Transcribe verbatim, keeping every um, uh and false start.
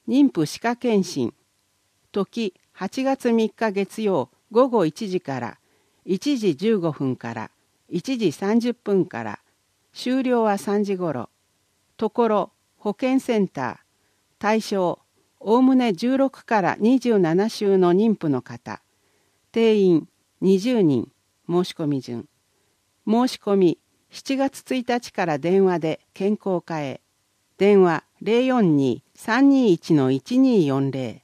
妊婦歯科検診。時はちがつみっか月曜午後いちじからいちじじゅうごふんからいちじさんじゅっぷんから終了はさんじごろ。ところ保健センター。対象おおむねじゅうろくからにじゅうなな週の妊婦の方。定員にじゅうにん。申し込み順。申し込みしちがつついたちから電話で健康課へ。電話 ゼロよんにーさんにーいちのいちにーよんゼロ。